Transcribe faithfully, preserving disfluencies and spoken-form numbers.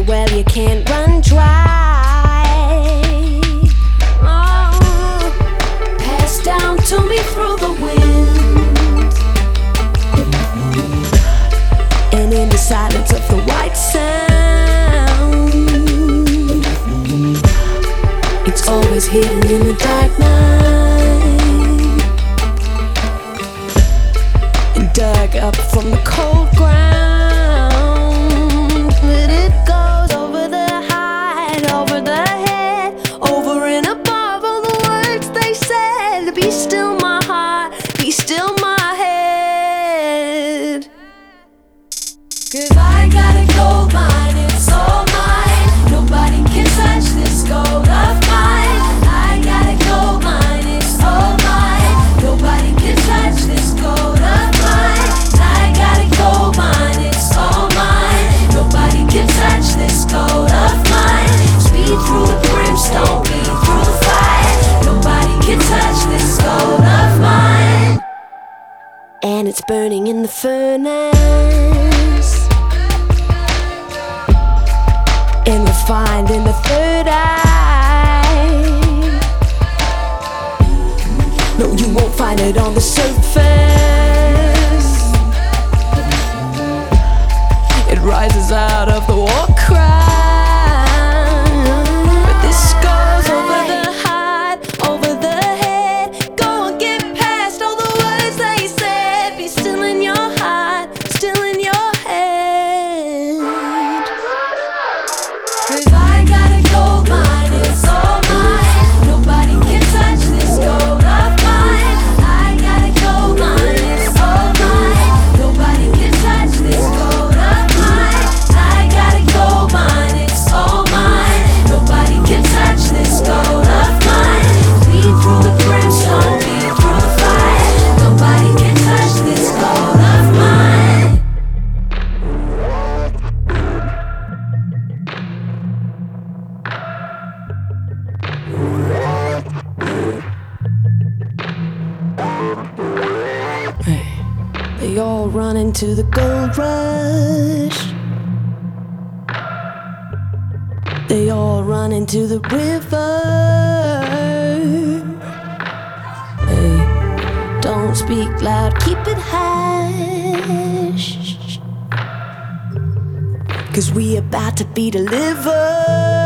well you can't run dry. Oh, pass down to me through the wind, and in the silence of the white sound, it's always hidden in the dark night, and dug up from the cold ground. But it goes over the height, over the head, over and above all the words they said. Be still my heart, be still my head. 'Cause I got a gold mine, it's all mine. Nobody can touch this gold of mine. I got a gold mine, it's all mine. Nobody can touch this gold of mine. I got a gold mine, it's all mine. Nobody can touch this gold of mine. Speed through the brimstone, beat through the fire. Nobody can touch this gold of mine. And it's burning in the furnace, and refined in the third eye. No, you won't find it on the surface. It rises out of the war cry. But this goes over the height, over the head. Go and get past all the words they said. Be still in your heart, still in your head. 'Cause I got a gold mine, it's all mine. Nobody can touch this gold of mine. I got a gold mine, it's all mine. Nobody can touch this gold of mine. I got a gold mine, it's all mine. Nobody can touch this gold of mine. Bleed through the brimstone, bleed through the fire. Nobody can touch this gold of mine. They all run into the gold rush. They all run into the river. Hey, don't speak loud, keep it hush. 'Cause we about to be delivered.